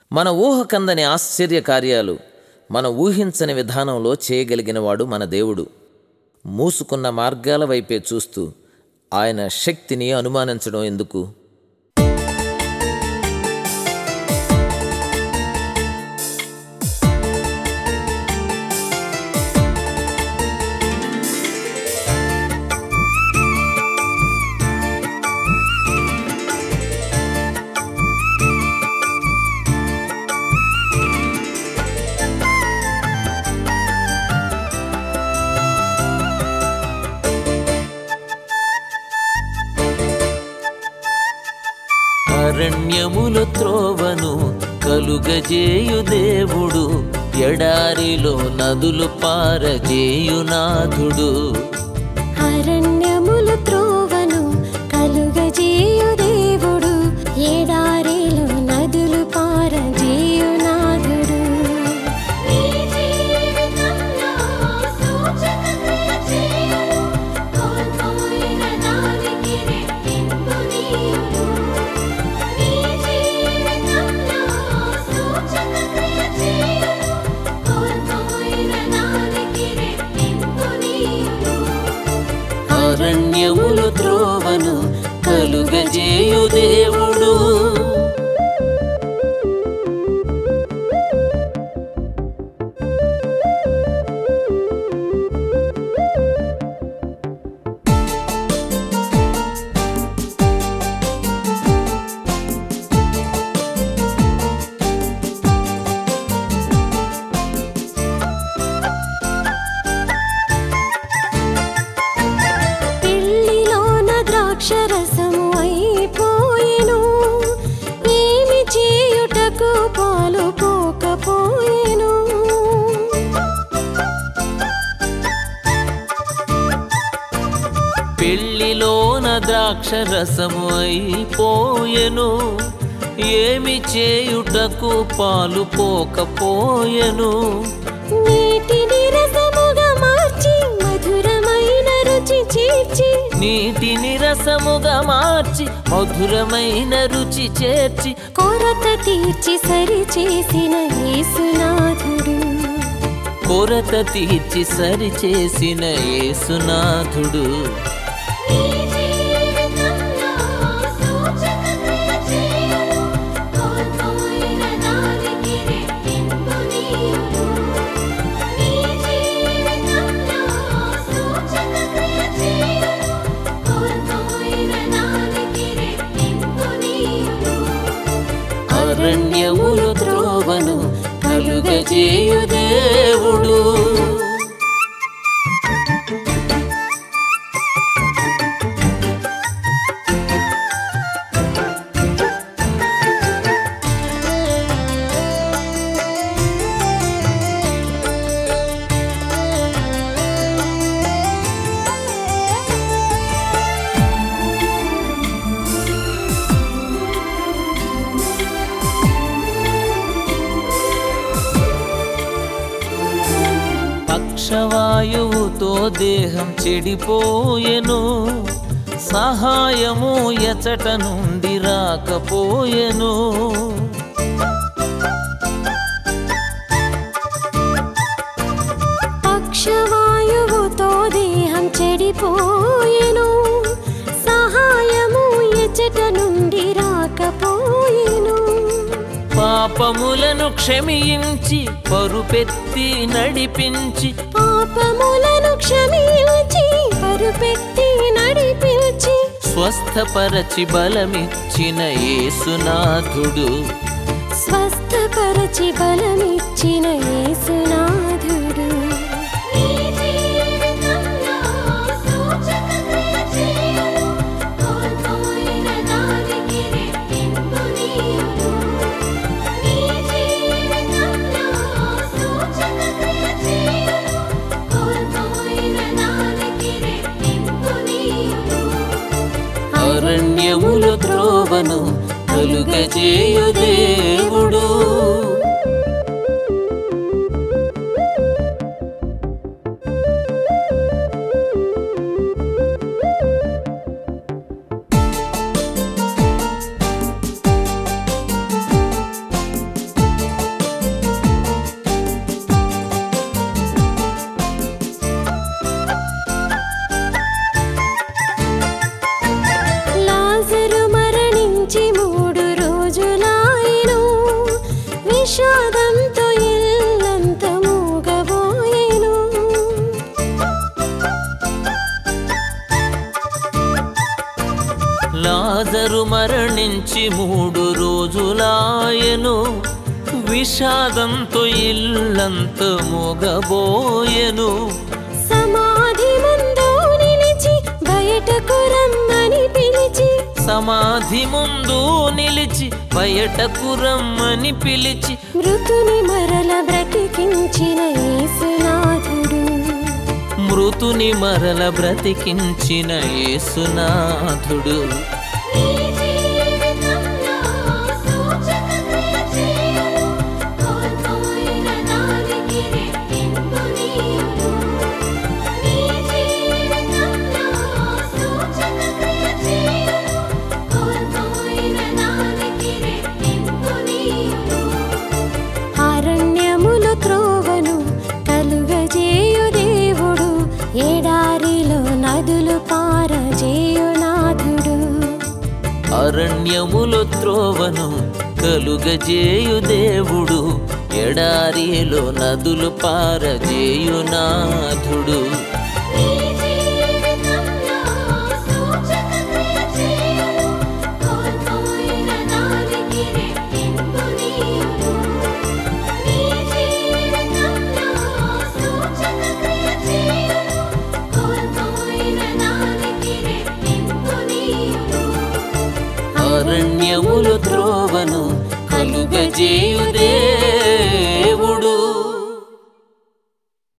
మన ఊహకందని ఆశ్చర్య కార్యాలు మనం ఊహించని విధానంలో చేయగలిగినవాడు మన దేవుడు. మూసుకున్న మార్గాల వైపే చూస్తూ ఆయన శక్తిని అనుమానించడం ఎందుకు? అరణ్యముల త్రోవను కలుగజేయు దేవుడు, ఎడారిలో నదులు పారజేయునాథుడు. అరణ్యముల త్రోవను కలుగజేయు దేవుడు, ఎడారిలో నదులు పారజేయునాథుడు. అరణ్యముల త్రోవను కలుగజేయు దేవుడు. ద్రాక్షరసము అయిపోయెను, ఏమి చేయుటకు పాలు పోకపోయెను. పెళ్లిలోన ద్రాక్షరసము అయిపోయెను, ఏమి చేయుటకు పాలు పోకపోయెను. నీటిని రసముగా మార్చి మధురమైన రుచి చేర్చి, నీటిని రసముగా మార్చి మధురమైన రుచి చేర్చి, కొరత తీర్చి సరి చేసిన యేసునాథుడు. కొరత తీర్చి సరి చేసిన యేసునాథుడు. అరణ్యముల త్రోవను కలుగజేయు దేవుడు. పక్షవాయువుతో దేహం చెడిపోయెను, సహాయము ఎచట నుండి రాకపోయెను. పక్షవాయువుతో దేహం చెడిపోయెను, సహాయము ఎచట నుండి రాకపోయెను. పాపములను క్షమించి పరుపెత్తి నడిపించి, పాపములను క్షమించి పరుపెత్తి నడిపించి, స్వస్థపరచి బలమిచ్చిన యేసునాథుడు. స్వస్థపరచి బలమిచ్చిన యేసునాథుడు. అరణ్యముల త్రోవను కలుగజేయు దేవుడు. లాజరు మరణించి 3 రోజులాయెను, విషాదంతో ఇల్లంత మోగబోయెను. సమాధి ముందు నిలిచి బయటకు రమ్మని పిలిచి, సమాధి ముందు నిలిచి బయటకు రమ్మని పిలిచి, మృతుని మరల బ్రతికించిన యేసునాథుడు, మృతుని మరల బ్రతికించిన యేసునాథుడు. అరణ్యములో త్రోవను కలుగజేయు దేవుడు, ఎడారిలో నదులు పారజేయునాథుడు. అరణ్యములో త్రోవను కలుగజేయు దేవుడు, ఎడారిలో నదులు పారజేయునాథుడు.